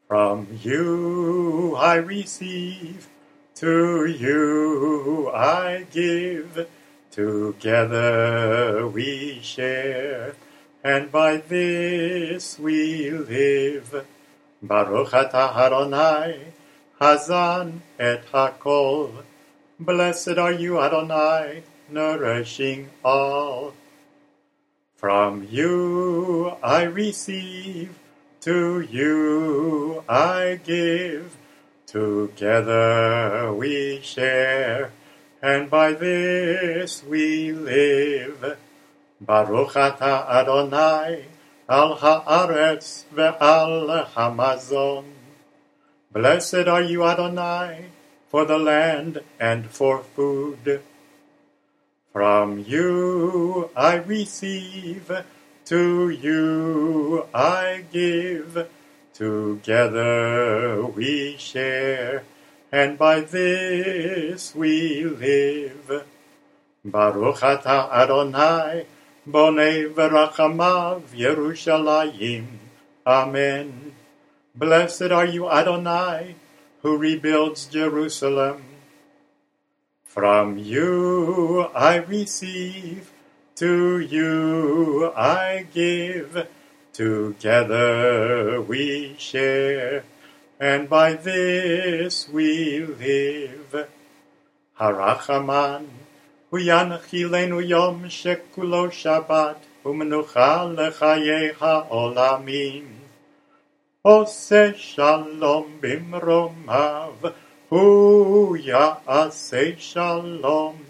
From you I receive, to you I give, together we share, and by this we live. Baruch atah Adonai, Hazan et hakol. Blessed are you, Adonai, nourishing all. From you I receive, to you I give, together we share, and by this we live. Baruch atah Adonai, al haaretz ve'al hamazon. Blessed are you, Adonai, for the land and for food. From you I receive, to you I give, together we share, and by this we live. Baruch atah Adonai, bonei v'rachamav Yerushalayim. Amen. Blessed are you, Adonai, who rebuilds Jerusalem. From you I receive, to you I give, together we share, and by this we live. Harachaman, hu yanchilenu yom shekulo Shabbat, u'menucha lechayei ha'olamim. Ose shalom bimromav, hu ya'aseh shalom.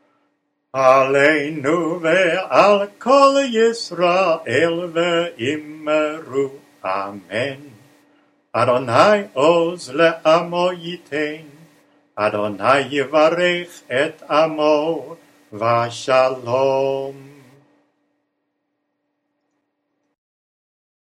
Aleinu ve'al kol Yisrael ve'immeru. Amen. Adonai oz le'amo yitein. Adonai yivarech et amo v'shalom.